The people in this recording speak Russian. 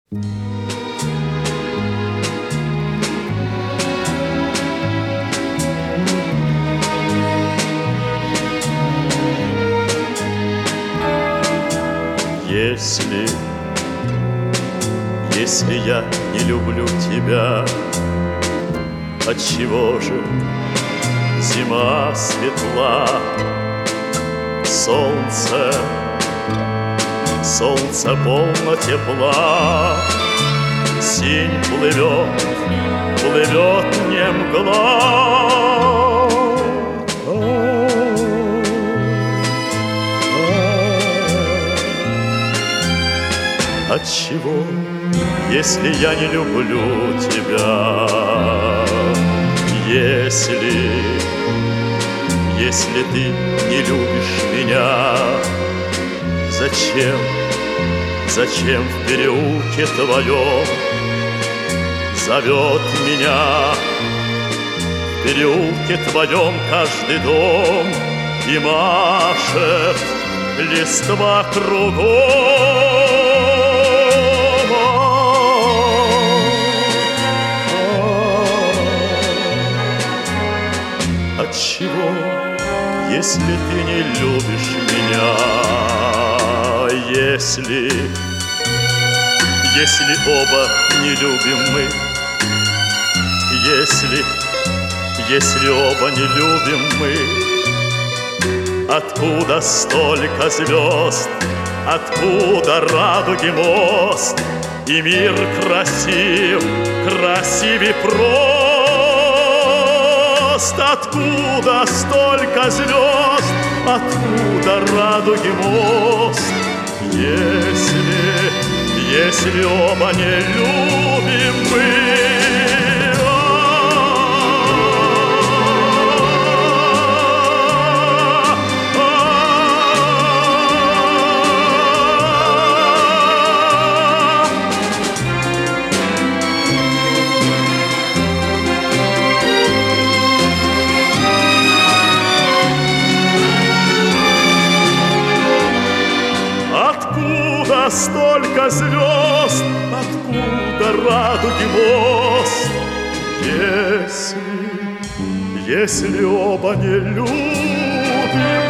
Если я не люблю тебя, отчего же зима светла? Солнце полно тепла, синь плывет не мгла. Отчего, если я не люблю тебя? Если ты не любишь меня, зачем в переулке твоем зовет меня? В переулке твоем каждый дом и машет листва кругом. Отчего, если ты не любишь меня? Если оба не любим мы, если оба не любим мы, откуда столько звезд, откуда радуги мост, и мир красивей прост? Откуда столько звезд, откуда радуги мост, если оба не любим мы? Откуда столько звезд, откуда радуги мост, если оба не любим?